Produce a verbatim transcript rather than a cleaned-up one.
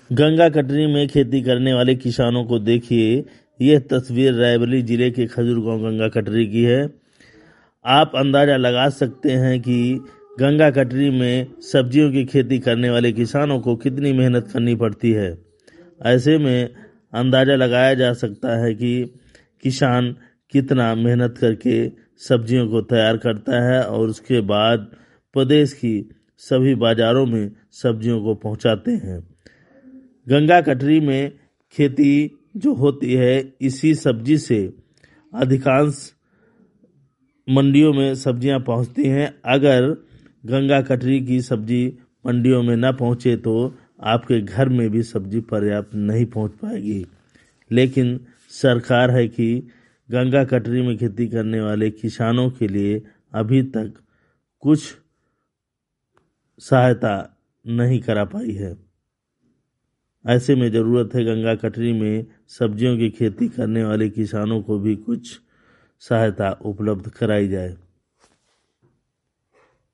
गंगा कटरी में खेती करने वाले किसानों को देखिए। यह तस्वीर रायबरेली जिले के खजूर गांव गंगा कटरी की है। आप अंदाजा लगा सकते हैं कि गंगा कटरी में सब्जियों की खेती करने वाले किसानों को कितनी मेहनत करनी पड़ती है। ऐसे में अंदाजा लगाया जा सकता है कि किसान कितना मेहनत करके सब्जियों को तैयार करता है और उसके बाद प्रदेश की सभी बाजारों में सब्जियों को पहुंचाते हैं। गंगा कटरी में खेती जो होती है, इसी सब्जी से अधिकांश मंडियों में सब्जियां पहुंचती हैं। अगर गंगा कटरी की सब्जी मंडियों में न पहुंचे तो आपके घर में भी सब्जी पर्याप्त नहीं पहुंच पाएगी। लेकिन सरकार है कि गंगा कटरी में खेती करने वाले किसानों के लिए अभी तक कुछ सहायता नहीं करा पाई है। ऐसे में ज़रूरत है गंगा कटरी में सब्जियों की खेती करने वाले किसानों को भी कुछ सहायता उपलब्ध कराई जाए।